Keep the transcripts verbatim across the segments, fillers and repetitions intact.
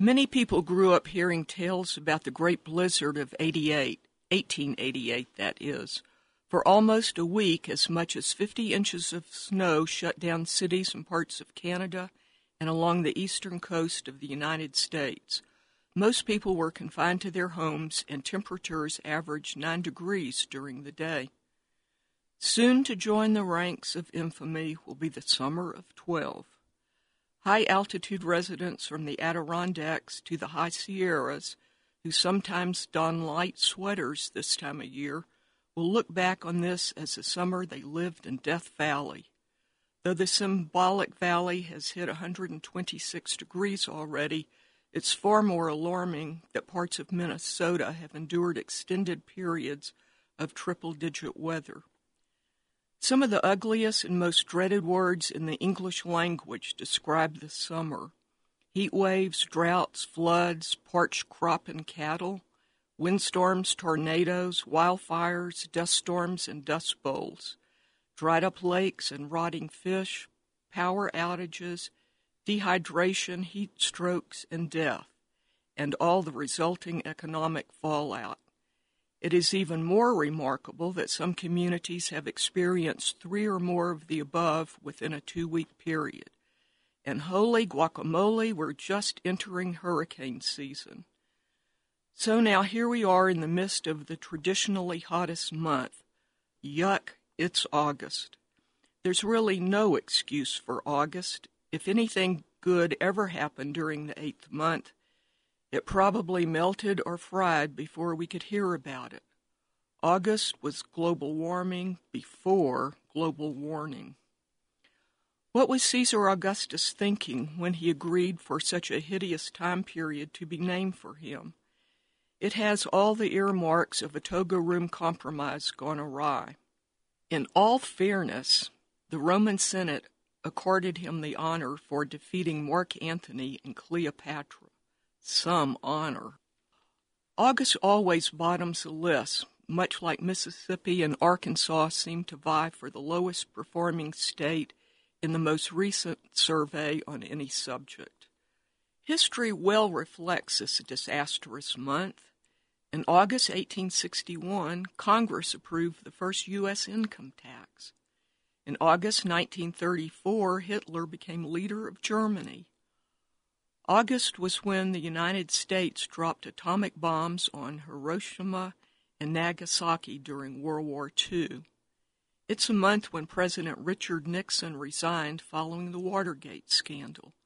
Many people grew up hearing tales about the Great Blizzard of eighty-eight, eighteen eighty-eight, that is. For almost a week, as much as fifty inches of snow shut down cities and parts of Canada and along the eastern coast of the United States. Most people were confined to their homes, and temperatures averaged nine degrees during the day. Soon to join the ranks of infamy will be the Summer of twelve. High-altitude residents from the Adirondacks to the High Sierras, who sometimes don light sweaters this time of year, will look back on this as the summer they lived in Death Valley. Though the symbolic valley has hit one hundred twenty-six degrees already, it's far more alarming that parts of Minnesota have endured extended periods of triple-digit weather. Some of the ugliest and most dreaded words in the English language describe this summer: heat waves, droughts, floods, parched crop and cattle, windstorms, tornadoes, wildfires, dust storms, and dust bowls, dried-up lakes and rotting fish, power outages, dehydration, heat strokes, and death, and all the resulting economic fallout. It is even more remarkable that some communities have experienced three or more of the above within a two-week period. And holy guacamole, we're just entering hurricane season. So now here we are in the midst of the traditionally hottest month. Yuck, it's August. There's really no excuse for August. If anything good ever happened during the eighth month, it probably melted or fried before we could hear about it. August was global warming before global warning. What was Caesar Augustus thinking when he agreed for such a hideous time period to be named for him? It has all the earmarks of a toga room compromise gone awry. In all fairness, the Roman Senate accorded him the honor for defeating Mark Antony and Cleopatra. Some honor. August always bottoms the list, much like Mississippi and Arkansas seem to vie for the lowest performing state in the most recent survey on any subject. History well reflects this disastrous month. In August eighteen sixty-one, Congress approved the first U S income tax. In August nineteen thirty-four, Hitler became leader of Germany. August was when the United States dropped atomic bombs on Hiroshima and Nagasaki during World War Two. It's a month when President Richard Nixon resigned following the Watergate scandal.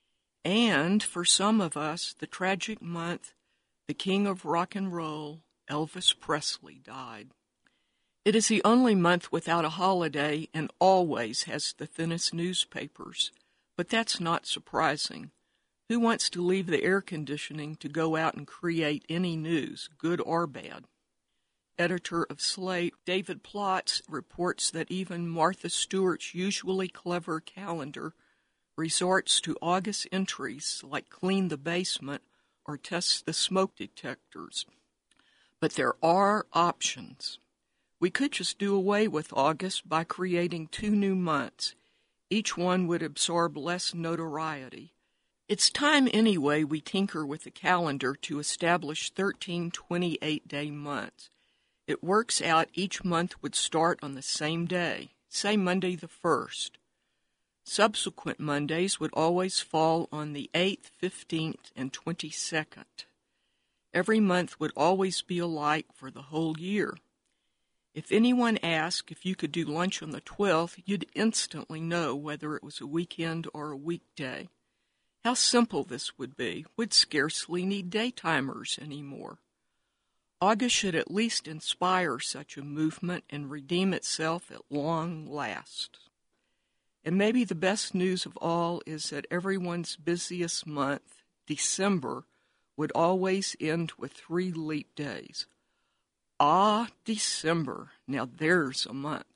And, for some of us, the tragic month the king of rock and roll, Elvis Presley, died. It is the only month without a holiday and always has the thinnest newspapers, but that's not surprising. Who wants to leave the air conditioning to go out and create any news, good or bad? Editor of Slate, David Plotz, reports that even Martha Stewart's usually clever calendar resorts to August entries like clean the basement or test the smoke detectors. But there are options. We could just do away with August by creating two new months. Each one would absorb less notoriety. It's time anyway we tinker with the calendar to establish thirteen twenty-eight-day months. It works out each month would start on the same day, say Monday the first. Subsequent Mondays would always fall on the eighth, fifteenth, and twenty-second. Every month would always be alike for the whole year. If anyone asked if you could do lunch on the twelfth, you'd instantly know whether it was a weekend or a weekday. How simple this would be. We'd scarcely need daytimers anymore. August should at least inspire such a movement and redeem itself at long last. And maybe the best news of all is that everyone's busiest month, December, would always end with three leap days. Ah, December, now there's a month.